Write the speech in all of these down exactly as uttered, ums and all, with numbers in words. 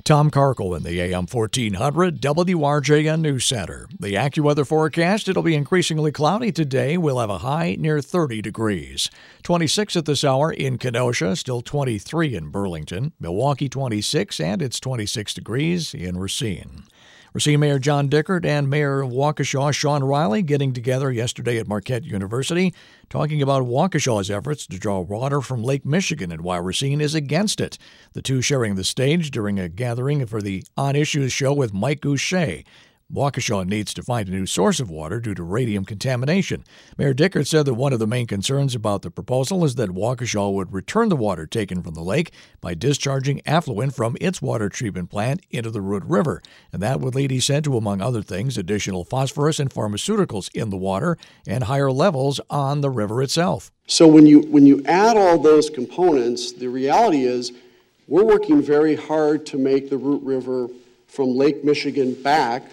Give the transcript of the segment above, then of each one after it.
Tom Karkel in the A M fourteen hundred W R J N News Center. The AccuWeather forecast, it'll be increasingly cloudy today. We'll have a high near thirty degrees. twenty-six at this hour in Kenosha, still twenty-three in Burlington. Milwaukee twenty-six, and it's twenty-six degrees in Racine. Racine Mayor John Dickert and Mayor of Waukesha Sean Riley getting together yesterday at Marquette University, talking about Waukesha's efforts to draw water from Lake Michigan and why Racine is against it. The two sharing the stage during a gathering for the On Issues show with Mike Goucher. Waukesha needs to find a new source of water due to radium contamination. Mayor Dickert said that one of the main concerns about the proposal is that Waukesha would return the water taken from the lake by discharging effluent from its water treatment plant into the Root River. And that would lead, he said, to, among other things, additional phosphorus and pharmaceuticals in the water and higher levels on the river itself. So when you when you add all those components, the reality is we're working very hard to make the Root River from Lake Michigan back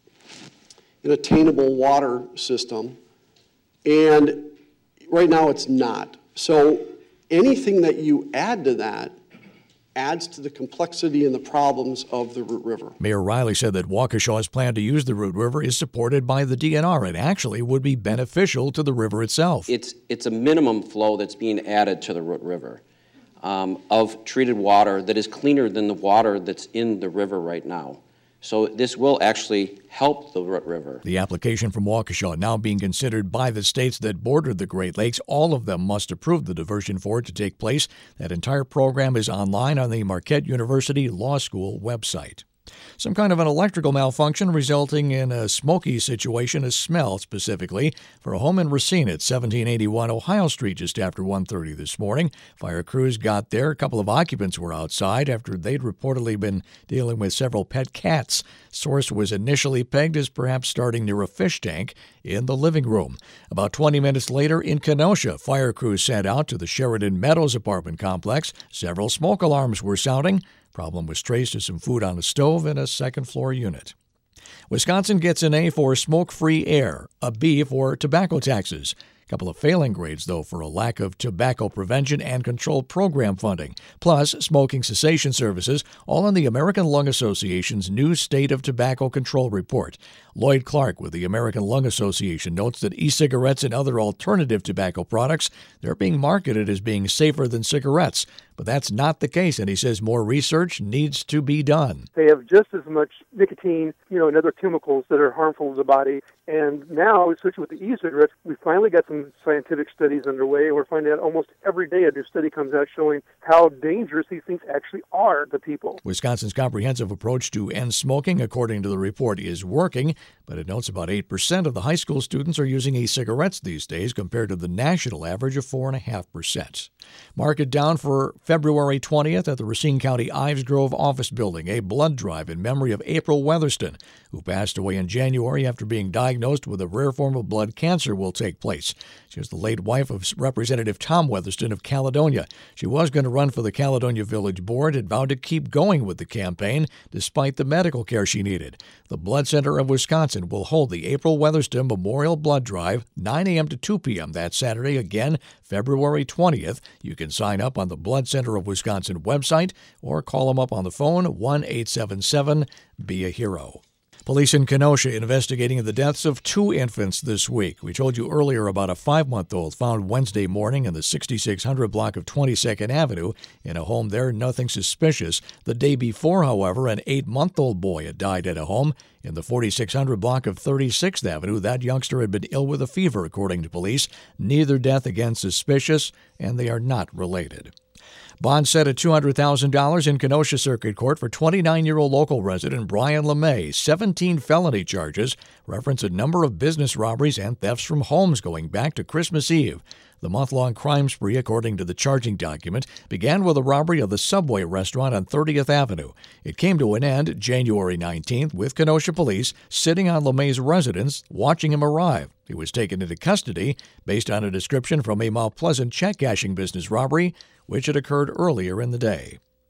an attainable water system, and right now it's not. So anything that you add to that adds to the complexity and the problems of the Root River. Mayor Riley said that Waukesha's plan to use the Root River is supported by the D N R and actually would be beneficial to the river itself. It's, it's a minimum flow that's being added to the Root River um, of treated water that is cleaner than the water that's in the river right now. So this will actually help the Root River. The application from Waukesha now being considered by the states that border the Great Lakes. All of them must approve the diversion for it to take place. That entire program is online on the Marquette University Law School website. Some kind of an electrical malfunction resulting in a smoky situation, a smell specifically, for a home in Racine at seventeen eighty-one Ohio Street just after one thirty this morning. Fire crews got there. A couple of occupants were outside after they'd reportedly been dealing with several pet cats. Source was initially pegged as perhaps starting near a fish tank in the living room. About twenty minutes later in Kenosha, fire crews sent out to the Sheridan Meadows apartment complex. Several smoke alarms were sounding. Problem was traced to some food on a stove in a second-floor unit. Wisconsin gets an A for smoke-free air, a B for tobacco taxes. A couple of failing grades, though, for a lack of tobacco prevention and control program funding, plus smoking cessation services, all in the American Lung Association's new State of Tobacco Control report. Lloyd Clark with the American Lung Association notes that e-cigarettes and other alternative tobacco products, they're being marketed as being safer than cigarettes. But that's not the case, and he says more research needs to be done. They have just as much nicotine, you know, and other chemicals that are harmful to the body. And now, especially with the e-cigarettes, we finally got some scientific studies underway, and we're finding out almost every day a new study comes out showing how dangerous these things actually are to people. Wisconsin's comprehensive approach to end smoking, according to the report, is working, but it notes about eight percent of the high school students are using e-cigarettes these days compared to the national average of four point five percent. Mark it down for February twentieth at the Racine County Ives Grove office building, a blood drive in memory of April Weatherston, who passed away in January after being diagnosed with a rare form of blood cancer, will take place. She was the late wife of Representative Tom Weatherston of Caledonia. She was going to run for the Caledonia Village Board and vowed to keep going with the campaign despite the medical care she needed. The Blood Center of Wisconsin will hold the April Weatherston Memorial Blood Drive, nine a.m. to two p.m. that Saturday, again, February twentieth. You can sign up on the Blood Center of Wisconsin website or call them up on the phone, one eight seven seven, be a hero. Police in Kenosha investigating the deaths of two infants this week. We told you earlier about a five-month-old found Wednesday morning in the sixty-six hundred block of twenty-second Avenue in a home there, nothing suspicious. The day before, however, an eight-month-old boy had died at a home in the forty-six hundred block of thirty-sixth Avenue. That youngster had been ill with a fever, according to police. Neither death again suspicious, and they are not related. Bond set at two hundred thousand dollars in Kenosha Circuit Court for twenty-nine-year-old local resident Brian LeMay. seventeen felony charges reference a number of business robberies and thefts from homes going back to Christmas Eve. The month-long crime spree, according to the charging document, began with a robbery of the Subway restaurant on thirtieth Avenue. It came to an end January nineteenth with Kenosha police sitting on LeMay's residence watching him arrive. He was taken into custody based on a description from a Mount Pleasant check-cashing business robbery, which had occurred earlier in the day.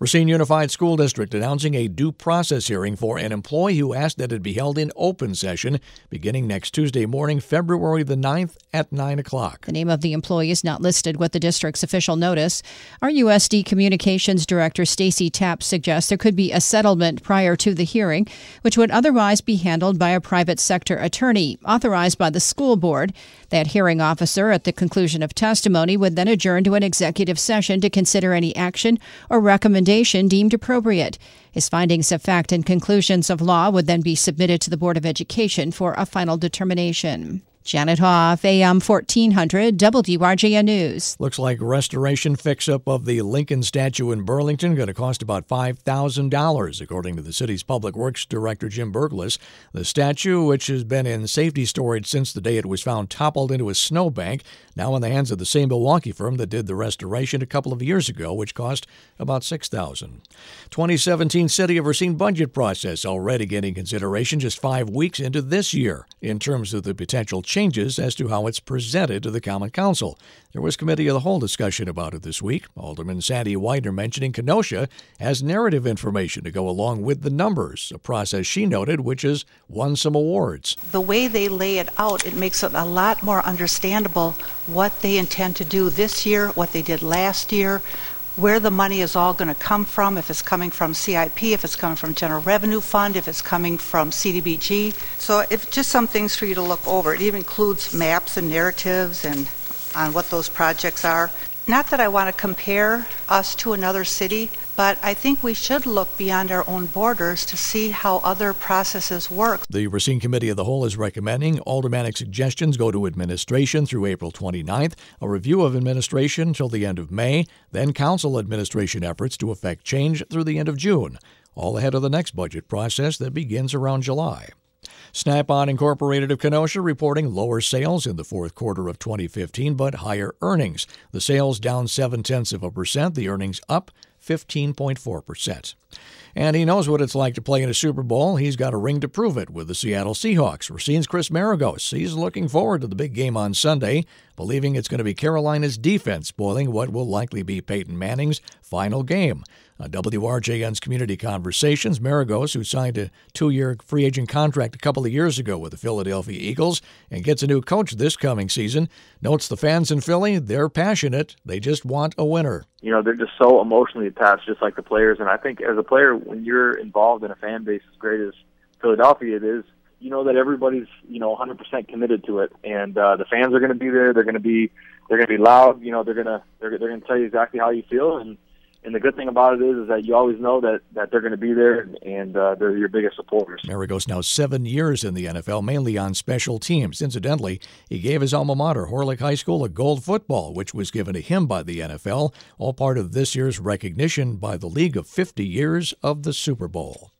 Racine Unified School District announcing a due process hearing for an employee who asked that it be held in open session beginning next Tuesday morning, February the ninth at nine o'clock. The name of the employee is not listed with the district's official notice. R U S D Communications Director Stacy Tapp suggests there could be a settlement prior to the hearing, which would otherwise be handled by a private sector attorney authorized by the school board. That hearing officer, at the conclusion of testimony, would then adjourn to an executive session to consider any action or recommendation deemed appropriate. His findings of fact and conclusions of law would then be submitted to the Board of Education for a final determination. Janet Hoff, A M fourteen hundred, W R J N News. Looks like restoration fix-up of the Lincoln statue in Burlington going to cost about five thousand dollars, according to the city's Public Works Director Jim Berglis. The statue, which has been in safety storage since the day it was found toppled into a snowbank, now in the hands of the same Milwaukee firm that did the restoration a couple of years ago, which cost about six thousand dollars. twenty seventeen City of Racine budget process already getting consideration just five weeks into this year in terms of the potential changes as to how it's presented to the Common Council. There was committee of the whole discussion about it this week. Alderman Sandy Widener mentioning Kenosha has narrative information to go along with the numbers, a process she noted which has won some awards. The way they lay it out, it makes it a lot more understandable what they intend to do this year, what they did last year, where the money is all going to come from, if it's coming from C I P, if it's coming from General Revenue Fund, if it's coming from C D B G. So it's just some things for you to look over. It even includes maps and narratives and on what those projects are. Not that I want to compare us to another city, but I think we should look beyond our own borders to see how other processes work. The Racine Committee of the Whole is recommending aldermanic suggestions go to administration through April twenty-ninth, a review of administration until the end of May, then council administration efforts to effect change through the end of June, all ahead of the next budget process that begins around July. Snap-on Incorporated of Kenosha reporting lower sales in the fourth quarter of twenty fifteen, but higher earnings. The sales down seven-tenths of a percent, the earnings up fifteen point four percent. And he knows what it's like to play in a Super Bowl. He's got a ring to prove it with the Seattle Seahawks. Racine's Chris Maragos. He's looking forward to the big game on Sunday, believing it's going to be Carolina's defense spoiling what will likely be Peyton Manning's final game. On W R J N's Community Conversations, Maragos, who signed a two-year free agent contract a couple of years ago with the Philadelphia Eagles and gets a new coach this coming season, notes the fans in Philly, they're passionate. They just want a winner. You know, they're just so emotionally attached, just like the players. And I think as a player, when you're involved in a fan base as great as Philadelphia it is, you know that everybody's, you know, one hundred percent committed to it. And uh, the fans are going to be there. They're going to be, they're going to be loud. You know, they're going to, they're, they're going to tell you exactly how you feel. And And the good thing about it is, is that you always know that, that they're going to be there, and uh, they're your biggest supporters. Maragos now seven years in the N F L, mainly on special teams. Incidentally, he gave his alma mater, Horlick High School, a gold football, which was given to him by the N F L, all part of this year's recognition by the league of fifty years of the Super Bowl.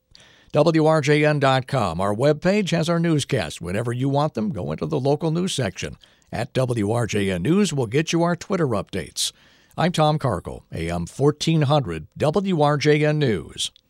W R J N dot com. Our webpage has our newscasts. Whenever you want them, go into the local news section. At W R J N News, we'll get you our Twitter updates. I'm Tom Carkle, A M fourteen hundred W R J N News.